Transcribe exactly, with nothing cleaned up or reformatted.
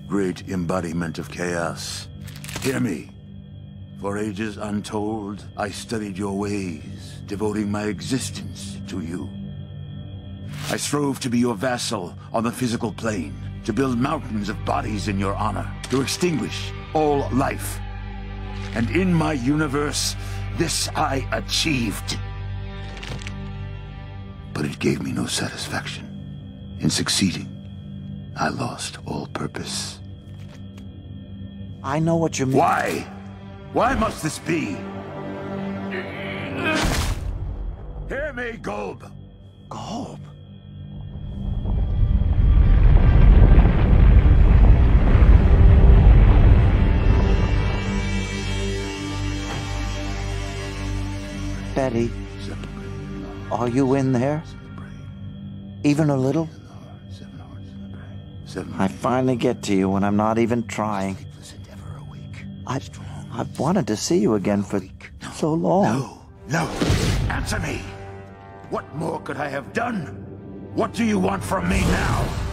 great embodiment of chaos. Hear me. For ages untold, I studied your ways, devoting my existence to you. I strove to be your vassal on the physical plane, to build mountains of bodies in your honor, to extinguish all life. And in my universe, this I achieved. But it gave me no satisfaction. In succeeding, I lost all purpose. I know what you mean. Why? Why must this be? Hear me, Golb. Golb? Betty, are you in there? Even a little? I finally get to you when I'm not even trying. I've, I've wanted to see you again for so long. No, no. Answer me. What more could I have done? What do you want from me now?